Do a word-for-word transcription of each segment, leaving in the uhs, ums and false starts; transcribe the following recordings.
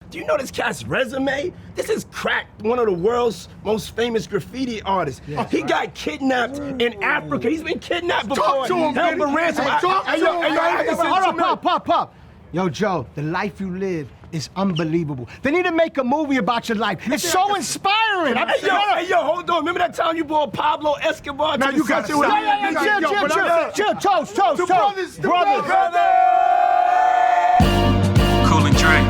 Do you know this cat's resume? This is Crack, one of the world's most famous graffiti artists. Yes, he right. got kidnapped in Africa. He's been kidnapped before. Talk to him, held for ransom. Hey, talk I, to I, him. I, I, I, I, Hold on, pop, pop, pop. Yo, Joe, the life you live is unbelievable. They need to make a movie about your life. It's so inspiring. Hey, yo, hey, yo, hold on. Remember that time you brought Pablo Escobar to Now the you got set? to- Yeah, yeah, yeah, chill, chill, chill, chill, toast, toast, The toast. brothers, the brothers. brothers. Cool and Dre.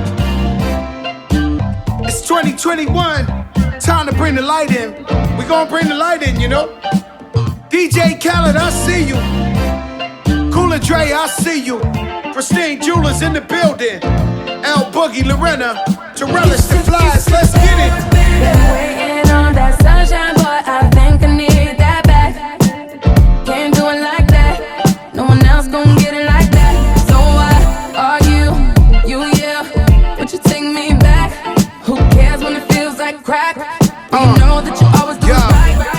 It's twenty twenty-one, time to bring the light in. We gonna bring the light in, you know? D J Khaled, I see you. Cool and Dre, I see you. Pristine Jewelers in the building. L Boogie, Lorena, to relish the flies, let's get it. Been waiting on that sunshine, but I think I need that back. Can't do it like that. No one else gon' get it like that. So why argue? You, yeah. Would you take me back? Who cares when it feels like crack? But you know that you always do yeah.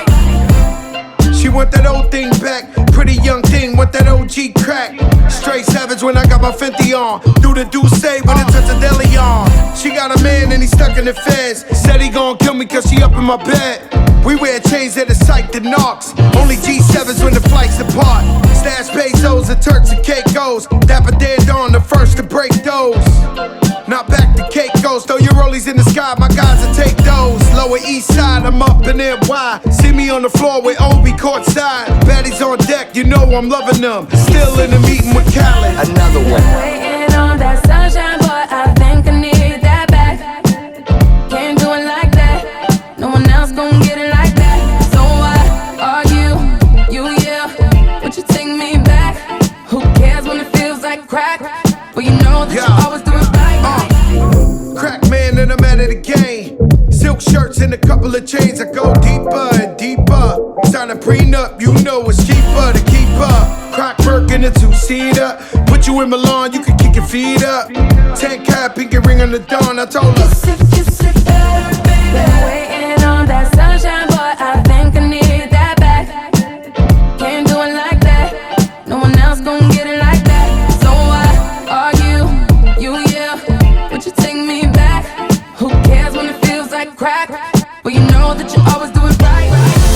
it right. She want that old thing back. Pretty young thing, want that O G crack. Straight savage when I got my Fenty on. Do the do say when it touch a deli on. She got a man and he stuck in the feds. Said he gon' kill me cause she up in my bed. We wear chains that are psyched to knocks. Only G sevens when the flights apart. Stash pesos and Turks and Caicos. Dapper dead on the first to break those. Not back to Caicos. Throw your rollies in the sky, my guys will take those. Lower east side, I'm up in N Y. See me on the floor with Obi courtside. Baddies on deck, you know I'm loving them. Still in the meeting with Khaled. Another one. Waiting on that sunshine, but I think I need that back. Can't do it like that. No one else gon' get it like that. So why argue? You, yeah. Would you take me back? Who cares when it feels like crack? But you know that Yeah. you always do it right. Uh, crack man and I'm out of the game. Silk shirts and a couple of chains. I go deeper and deeper. Sign a prenup, you know it's cheaper to keep up. Crack work in a two-seater. Put you in Milan, you can kick your feet up. Ten cap, pinky ring on the dawn. I told her. Kiss it, kiss it better, baby. Been waiting on that sunshine, but I think I need that back. Can't do it like that. No one else gon' get it like that. So why argue? You, yeah. Would you take me back? Who cares when it feels like crack? But you know that you always do it right.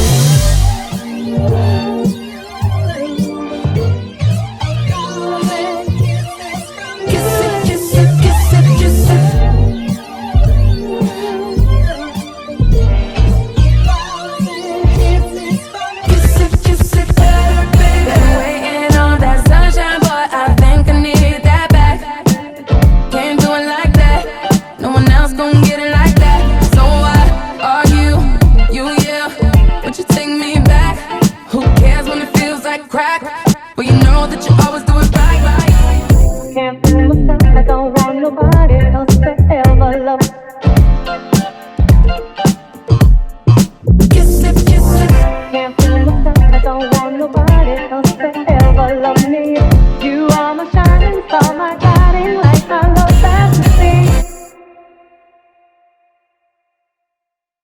Kiss it, kiss it, kiss it, kiss it. Kiss it, kiss it better, baby. Been waiting on that sunshine, but I think I need that back. Can't do it like that. No one else gon' get it like that. So why argue? You, yeah. Would you take me back? Who cares when it feels like crack? But you know